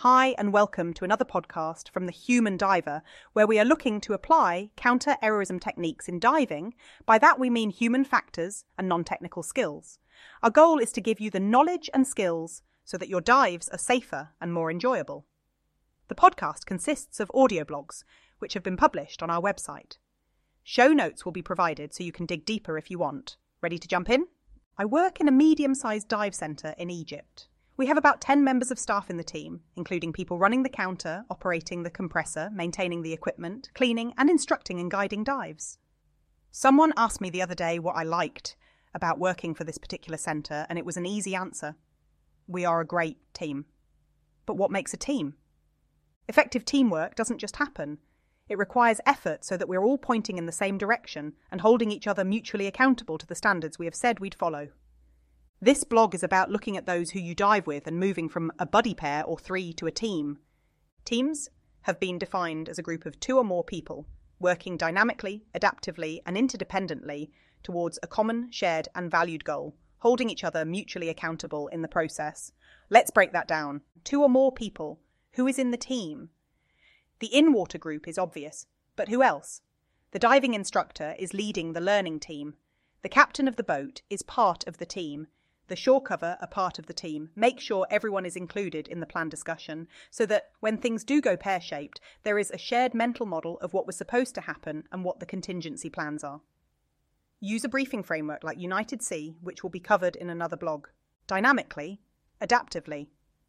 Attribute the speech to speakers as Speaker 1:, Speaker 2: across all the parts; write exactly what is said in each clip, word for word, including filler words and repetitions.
Speaker 1: Hi and welcome to another podcast from The Human Diver, where we are looking to apply counter-errorism techniques in diving. By that we mean human factors and non-technical skills. Our goal is to give you the knowledge and skills so that your dives are safer and more enjoyable. The podcast consists of audio blogs, which have been published on our website. Show notes will be provided so you can dig deeper if you want. Ready to jump in? I work in a medium-sized dive centre in Egypt. We have about ten members of staff in the team, including people running the counter, operating the compressor, maintaining the equipment, cleaning and instructing and guiding dives. Someone asked me the other day what I liked about working for this particular centre, and it was an easy answer. We are a great team. But what makes a team? Effective teamwork doesn't just happen. It requires effort so that we're all pointing in the same direction and holding each other mutually accountable to the standards we have said we'd follow. This blog is about looking at those who you dive with and moving from a buddy pair or three to a team. Teams have been defined as a group of two or more people working dynamically, adaptively and interdependently towards a common, shared and valued goal, holding each other mutually accountable in the process. Let's break that down. Two or more people. Who is in the team? The in-water group is obvious, but who else? The diving instructor is leading the learning team. The captain of the boat is part of the team. The shore cover are part of the team. Make sure everyone is included in the plan discussion so that when things do go pear-shaped, there is a shared mental model of what was supposed to happen and what the contingency plans are. Use a briefing framework like United Sea, which will be covered in another blog. Dynamically, adaptively.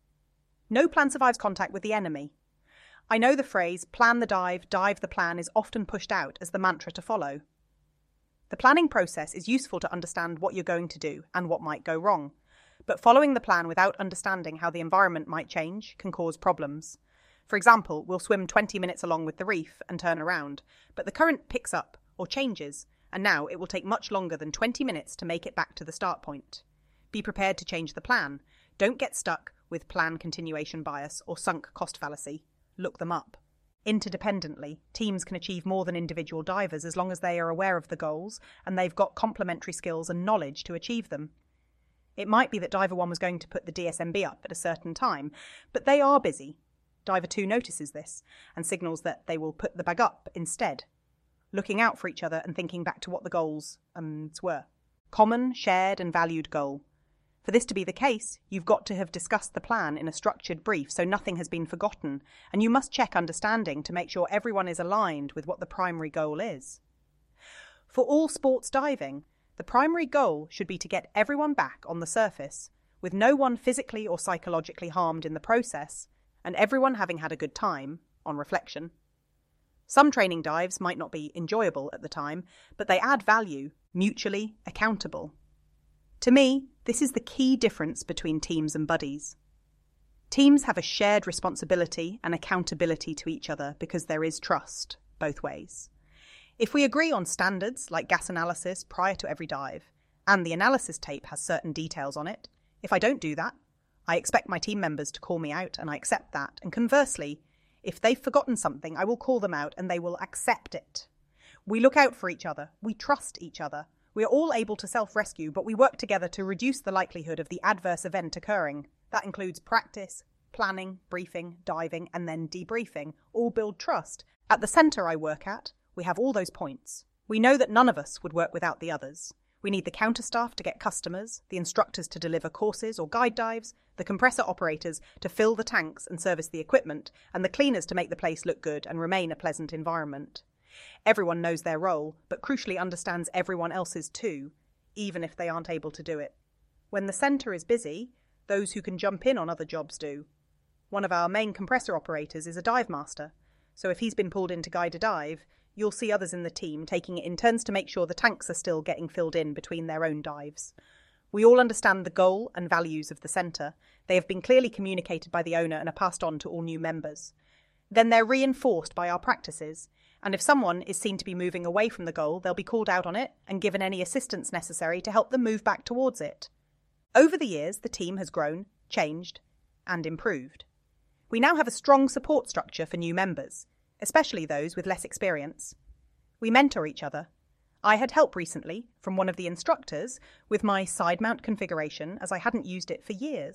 Speaker 1: No plan survives contact with the enemy. I know the phrase plan the dive, dive the plan is often pushed out as the mantra to follow. The planning process is useful to understand what you're going to do and what might go wrong, but following the plan without understanding how the environment might change can cause problems. For example, we'll swim twenty minutes along with the reef and turn around, but the current picks up or changes, and now it will take much longer than twenty minutes to make it back to the start point. Be prepared to change the plan. Don't get stuck with plan continuation bias or sunk cost fallacy. Look them up. Interdependently, teams can achieve more than individual divers as long as they are aware of the goals and they've got complementary skills and knowledge to achieve them. It might be that Diver one was going to put the D S M B up at a certain time, but they are busy. Diver two notices this and signals that they will put the bag up instead, looking out for each other and thinking back to what the goals um, were. Common, shared and valued goal. For this to be the case, you've got to have discussed the plan in a structured brief so nothing has been forgotten, and you must check understanding to make sure everyone is aligned with what the primary goal is. For all sports diving, the primary goal should be to get everyone back on the surface, with no one physically or psychologically harmed in the process, and everyone having had a good time, on reflection. Some training dives might not be enjoyable at the time, but they add value, mutually accountable. To me, this is the key difference between teams and buddies. Teams have a shared responsibility and accountability to each other because there is trust, both ways. If we agree on standards like gas analysis prior to every dive, and the analysis tape has certain details on it, if I don't do that, I expect my team members to call me out and I accept that, and conversely, if they've forgotten something, I will call them out and they will accept it. We look out for each other, we trust each other. We are all able to self-rescue, but we work together to reduce the likelihood of the adverse event occurring. That includes practice, planning, briefing, diving, and then debriefing. All build trust. At the centre I work at, we have all those points. We know that none of us would work without the others. We need the counter staff to get customers, the instructors to deliver courses or guide dives, the compressor operators to fill the tanks and service the equipment, and the cleaners to make the place look good and remain a pleasant environment. Everyone knows their role, but crucially understands everyone else's too, even if they aren't able to do it. When the centre is busy, those who can jump in on other jobs do. One of our main compressor operators is a dive master, so if he's been pulled in to guide a dive, you'll see others in the team taking it in turns to make sure the tanks are still getting filled in between their own dives. We all understand the goal and values of the centre. They have been clearly communicated by the owner and are passed on to all new members. Then they're reinforced by our practices, and if someone is seen to be moving away from the goal, they'll be called out on it and given any assistance necessary to help them move back towards it. Over the years, the team has grown, changed, and improved. We now have a strong support structure for new members, especially those with less experience. We mentor each other. I had help recently from one of the instructors with my side mount configuration as I hadn't used it for years.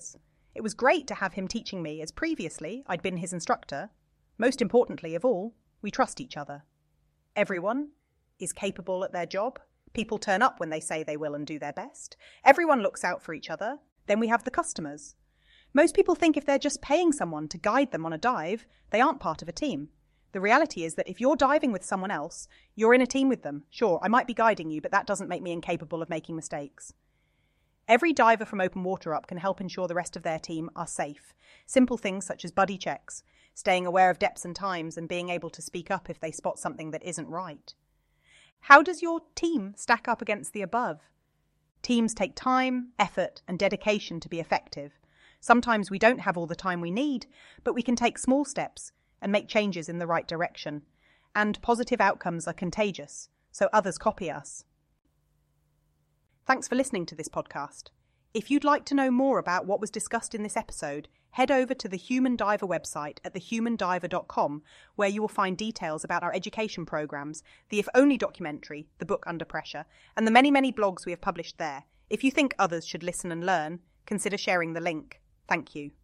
Speaker 1: It was great to have him teaching me, as previously I'd been his instructor. Most importantly of all, we trust each other. Everyone is capable at their job. People turn up when they say they will and do their best. Everyone looks out for each other. Then we have the customers. Most people think if they're just paying someone to guide them on a dive, they aren't part of a team. The reality is that if you're diving with someone else, you're in a team with them. Sure, I might be guiding you, but that doesn't make me incapable of making mistakes. Every diver from Open Water Up can help ensure the rest of their team are safe. Simple things such as buddy checks, staying aware of depths and times, and being able to speak up if they spot something that isn't right. How does your team stack up against the above? Teams take time, effort, and dedication to be effective. Sometimes we don't have all the time we need, but we can take small steps and make changes in the right direction. And positive outcomes are contagious, so others copy us. Thanks for listening to this podcast. If you'd like to know more about what was discussed in this episode, head over to the Human Diver website at the human diver dot com, where you will find details about our education programs, the If Only documentary, the book Under Pressure, and the many, many blogs we have published there. If you think others should listen and learn, consider sharing the link. Thank you.